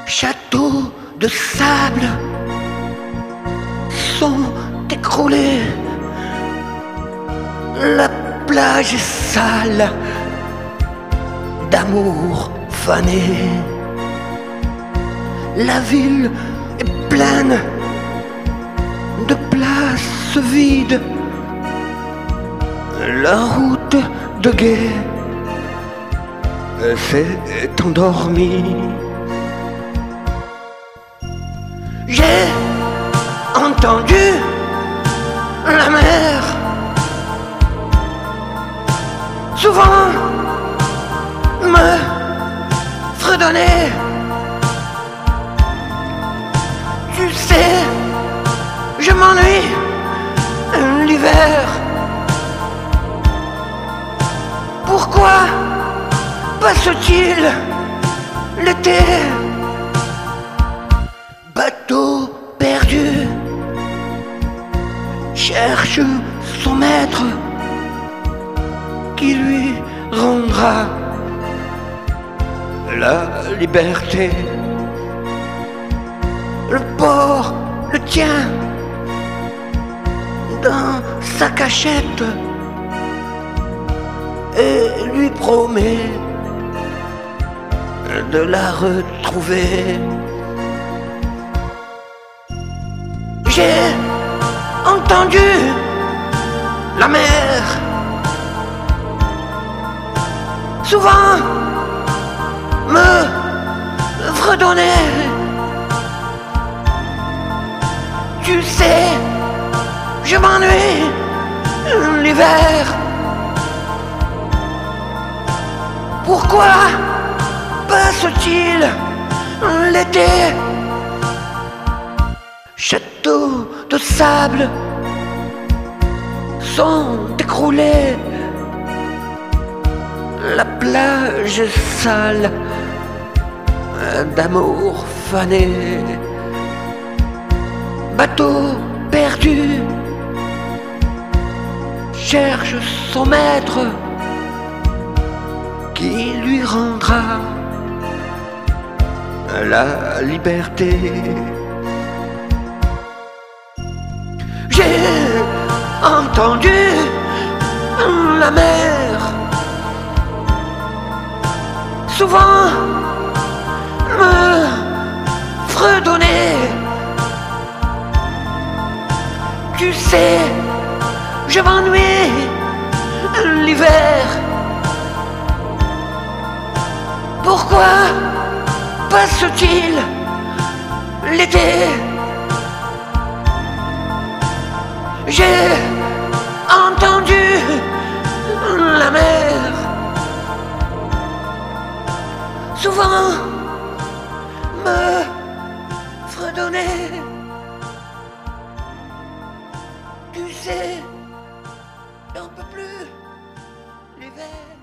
châteaux de sable sont écroulés. La plage est sale d'amour fané. La ville est pleine de places vides. La route de guet s'est endormie. J'ai entendu la mer souvent me fredonner. Tu sais, je m'ennuie l'hiver. Pourquoi passe-t-il l'été? Bateau perdu cherche son maître qui lui rendra la liberté. Le port le tient dans sa cachette et lui promet de la retrouver. J'ai entendu la mer souvent me fredonner. Tu sais, je m'ennuie l'hiver. Pourquoi passe-t-il l'été? Châteaux de sable sont écroulés. La plage est sale d'amour fané. Bateau perdu cherche son maître qui lui rendra la liberté. J'ai entendu la mer souvent me fredonner. Tu sais, je m'ennuie l'hiver. Pourquoi passe-t-il l'été? J'ai entendu la mer souvent me fredonner. Tu sais, j'en peux plus l'hiver.